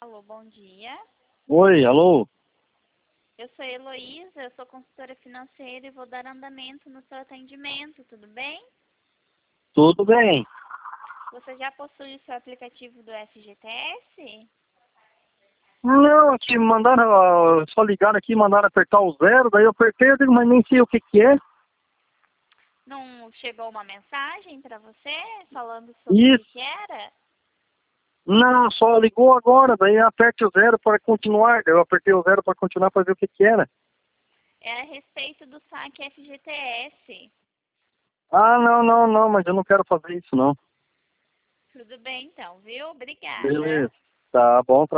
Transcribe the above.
Alô, bom dia. Oi, alô? Eu sou Heloísa, eu sou consultora financeira e vou dar andamento no seu atendimento, tudo bem? Tudo bem? Você já possui o seu aplicativo do FGTS? Não, aqui mandaram, só ligaram aqui, mandaram apertar o zero, daí eu apertei, eu digo, mas nem sei o que que é. Não chegou uma mensagem para você falando sobre o Isso, que era? não, só ligou agora, daí aperte o zero para continuar, daí eu apertei o zero para continuar para ver o que que era. É a respeito do saque FGTS. Ah, não, mas eu não quero fazer isso não. Tudo bem então, viu? Obrigada. Beleza, tá bom.